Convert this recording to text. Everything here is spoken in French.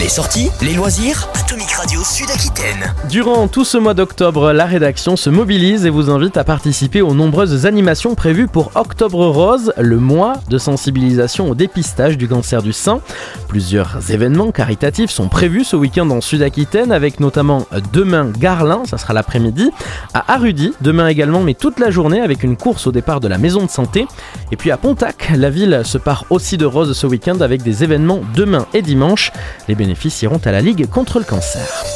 Les sorties, les loisirs, Atomic Radio Sud-Aquitaine. Durant tout ce mois d'octobre, la rédaction se mobilise et vous invite à participer aux nombreuses animations prévues pour Octobre Rose, le mois de sensibilisation au dépistage du cancer du sein. Plusieurs événements caritatifs sont prévus ce week-end en Sud-Aquitaine, avec notamment demain Garlin, ça sera l'après-midi, à Arudy, demain également, mais toute la journée avec une course au départ de la maison de santé. Et puis à Pontac, la ville se part aussi de rose ce week-end avec des événements demain et dimanche. Les bénéfices iront à la Ligue contre le cancer.